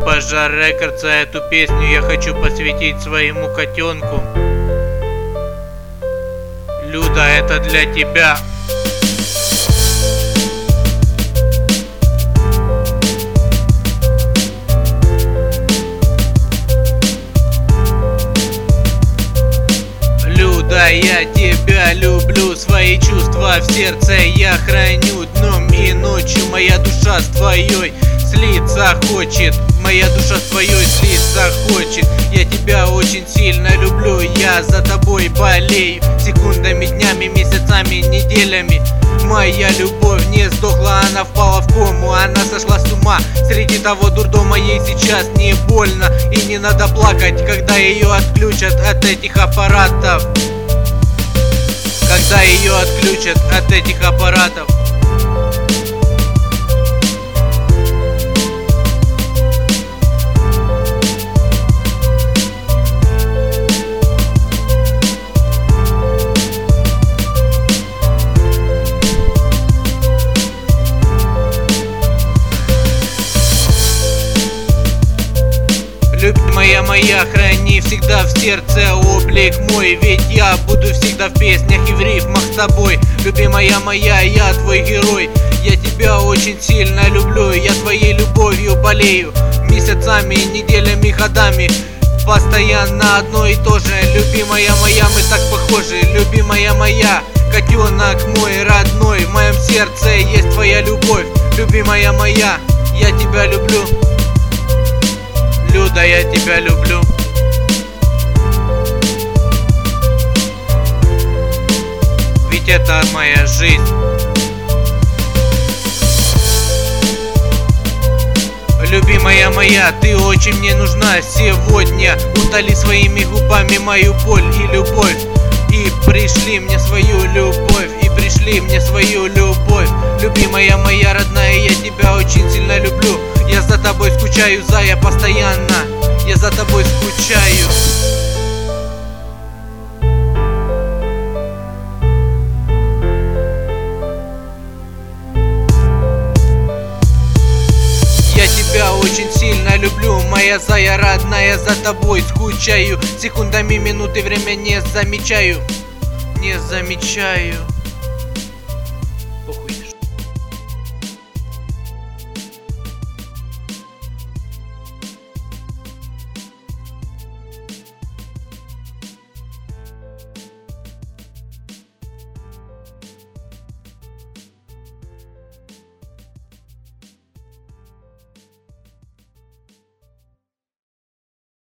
Пожар Рекордс, а эту песню я хочу посвятить своему котенку. Люда, это для тебя. Люда, я тебя люблю, свои чувства в сердце я храню. Днем и ночью моя душа с твоей слиться хочет, моя душа с твоей слиться хочет. Я тебя очень сильно люблю, я за тобой болею секундами, днями, месяцами, неделями. Моя любовь не сдохла, она впала в кому, она сошла с ума. Среди того дурдома ей сейчас не больно и не надо плакать, когда ее отключат от этих аппаратов. Когда ее отключат от этих аппаратов. Любимая моя, храни всегда в сердце облик мой, ведь я буду всегда в песнях и в рифмах с тобой. Любимая моя, я твой герой, я тебя очень сильно люблю, я твоей любовью болею месяцами, неделями, годами, постоянно одно и то же. Любимая моя, мы так похожи, любимая моя, котенок мой родной, в моем сердце есть твоя любовь. Любимая моя, я тебя люблю. Люда, я тебя люблю. Ведь это моя жизнь. Любимая моя, ты очень мне нужна сегодня. Утоли своими губами мою боль и любовь. И пришли мне свою любовь, и пришли мне свою любовь. Любимая моя родная, я тебя очень сильно люблю. Я за тобой скучаю, зая, постоянно. Я за тобой скучаю. Я тебя очень сильно люблю, моя зая родная, за тобой скучаю. Секундами, минуты, время не замечаю. Не замечаю.